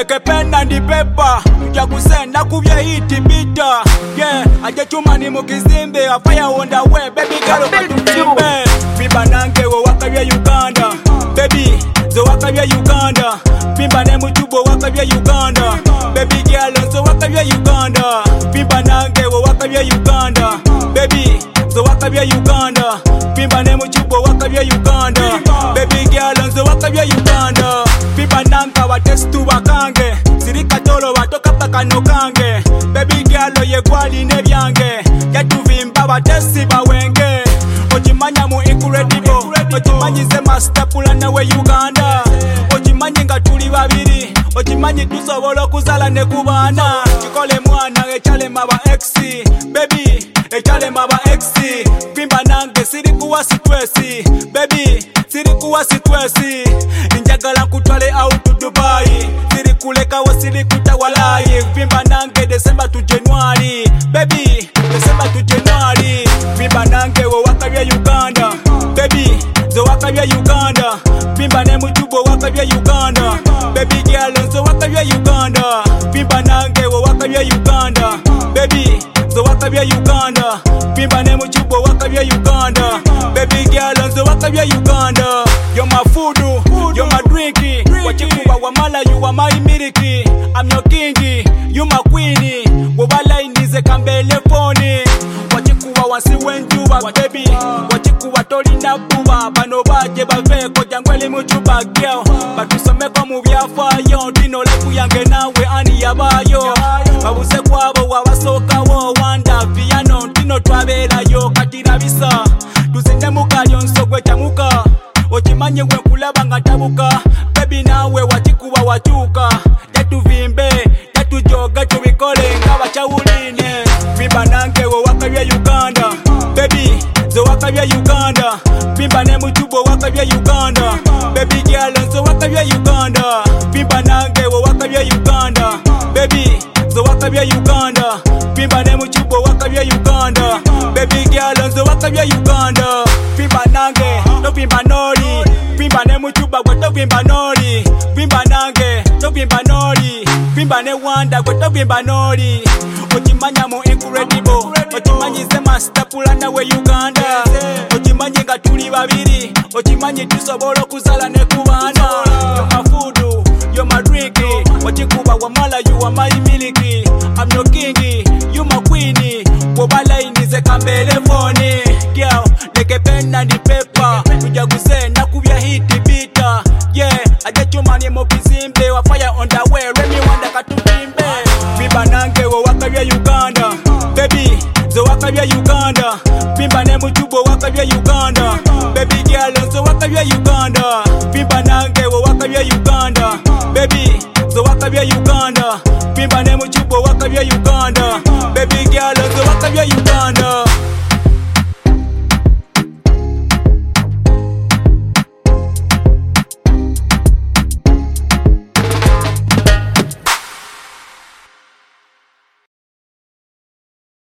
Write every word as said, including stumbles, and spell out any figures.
leke pen and paper tuja kusenda kubya hiti bita. Yeah, aje chuma ni mukizimbe a fire on the way baby girl katumbe. Bimba nange wo wakabya Uganda baby zo wakabya Uganda. Bimba ne mutubo wakabya Uganda baby girl zo wakabya Uganda. Bimba nange wo wakabya Uganda baby zo wakabya Uganda. Bimba ne mutubo wakabya Uganda baby girl zo wakabya Uganda. Bimba nanka wa testu bakange sirika tolo watoka pakano kange baby girl ye kwali ne byange yatuvimba batesi bawenge. Ojimanya mu incredible ojimanyi ze master plan nawe Uganda. Ojimanyi nga tuli babiri ojimanyi tusobola okuzala ne kubana. Kikole mwana echale maba ex baby echale maba ex. Bimba nange siri kuwa stress baby siri kuwa stress. Njagala kutwale out to Dubai siri kuleka wasiri kutawalai. Bimba nange December to January baby December to January. Bimba nange wo wakabya Uganda baby zo wakabya Uganda. Bimba ne mutubo wakabya Uganda baby girl zo wakabya Uganda. Bimba nange wo wakabya Uganda baby zo wakabya Uganda. Bimba ne mutubo wakabya Uganda baby girl zo wakabya Uganda. You're my food, you're my drinky. Wachikuba wamala you are my milky. I'm your kingy, you my queenie. Wobala indize kambele phone. Wachikuba wansi wenjuba baby. Wachikuba toli na buba bano baje baveko jangweli muchuba girl. Batusomeko mu byafayo dino leku yange nawe ani yabayo. Babuze kwabo wabasoka wo wanda piano dino twabela yo katira bisa. Tuzenye mukalyo nsogwe chamuka. Ojimanye we kulaba nga tabuka baby nawe wachikuba wachuka. Yatuvimbe yatujoga tubikole nga bachawuline. Bimba nange wo wakabya Uganda baby zo wakabya Uganda. Bimba ne mutubo wakabya Uganda baby girl zo wakabya Uganda. Bimba nange wo wakabya Uganda baby zo wakabya Uganda. Bimba ne mutubo wakabya Uganda baby girl zo wakabya Uganda. Bimba nange no bimba nori. Bimba ne mutuba gweto bimba nori. Bimba nange to bimba nori. Bimba ne wanda gweto bimba nori. Ojimanya mu incredible ojimanyi ze master plan nawe Uganda. Ojimanyi nga tuli babiri ojimanyi tusobola okuzala ne kubana. You're my food, you're my drinky. Wachikuba wamala you are my milky. I'm your kingy, you my queenie. Wobala indize kambele phone. Girl leke pen and paper tuja kusenda kubya hiti bita. Yeah, aje chuma ni mukizimbe wa fire on the way remi wanda katuvimbe. Bimba nange wo wakabya Uganda baby zo wakabya Uganda. Bimba ne mutubo wakabya Uganda baby girl zo wakabya Uganda. Bimba nange wo wakabya Uganda baby zo wakabya Uganda. Bimba ne mutubo wakabya Uganda baby girl zo wakabya Uganda.